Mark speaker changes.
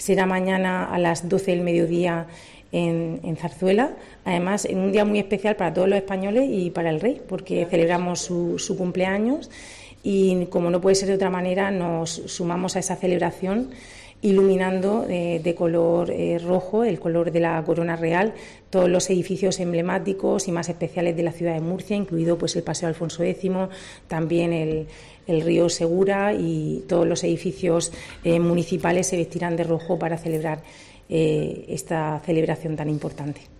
Speaker 1: será mañana a las 12 del mediodía en Zarzuela, además en un día muy especial para todos los españoles y para el rey, porque celebramos su cumpleaños y, como no puede ser de otra manera, nos sumamos a esa celebración iluminando de color rojo, el color de la corona real, todos los edificios emblemáticos y más especiales de la ciudad de Murcia, incluido pues el Paseo Alfonso X, también el río Segura, y todos los edificios municipales se vestirán de rojo para celebrar esta celebración tan importante.